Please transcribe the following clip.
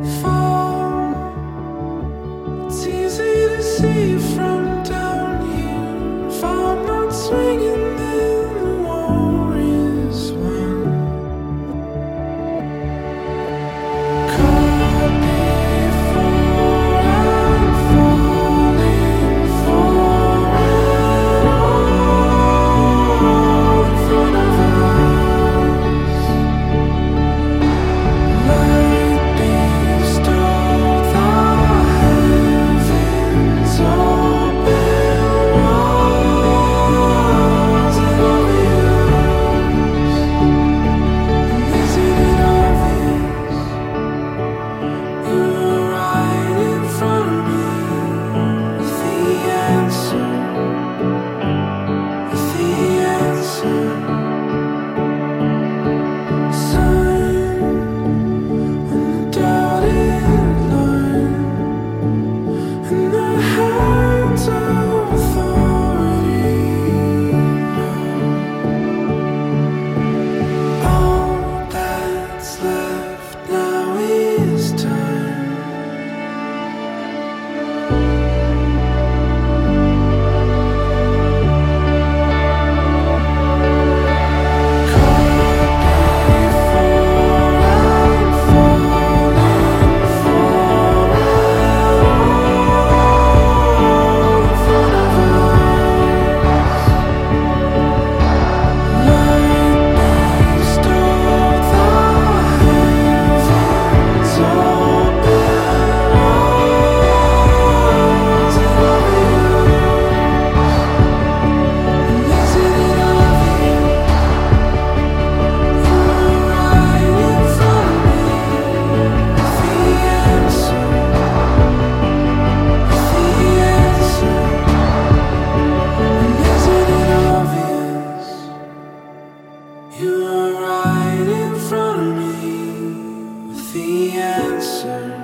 fall. It's easy to see from down here. If I'm not swinging, then the war is won. Caught before I'm falling for it all in front of us. Lightning struck the heavens open. Was it obvious? And isn't it obvious? You were right in front of me with the answer, with the answer. Sign on the dotted line, and the hands of authority know all that's left now is time. You were right in front of me with the answer.